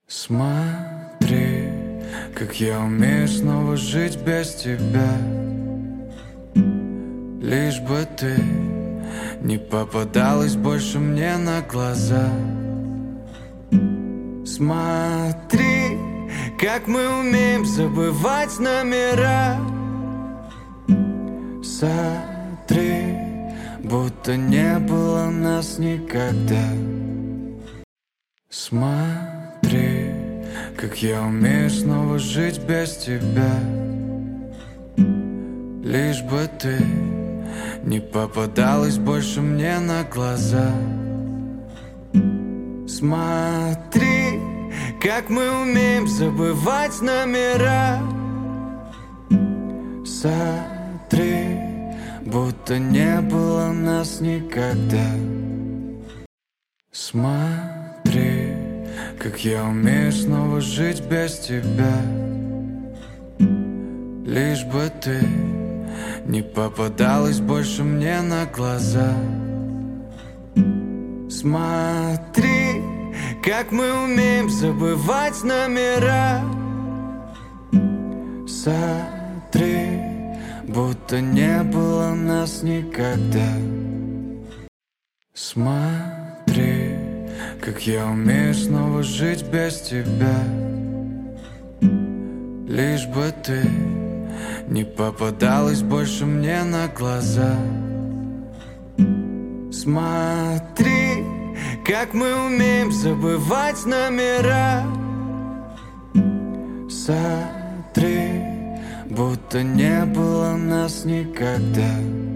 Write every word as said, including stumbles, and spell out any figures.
Смотри, как я умею снова жить без тебя. Лишь бы ты не попадалась больше мне на глаза. Смотри, как мы умеем забывать номера. Сотри, будто не было нас никогда. Смотри, как я умею снова жить без тебя. Лишь бы ты не попадалась больше мне на глаза. Смотри, как мы умеем забывать номера. Сотри, будто не было нас никогда. Смотри, как я умею снова жить без тебя. Лишь бы ты не попадалась больше мне на глаза. Смотри, как мы умеем забывать номера. Сотри, будто не было нас никогда. Смотри, как я умею снова жить без тебя. Лишь бы ты не попадалась больше мне на глаза. Смотри, как мы умеем забывать номера. Сотри, будто не было нас никогда.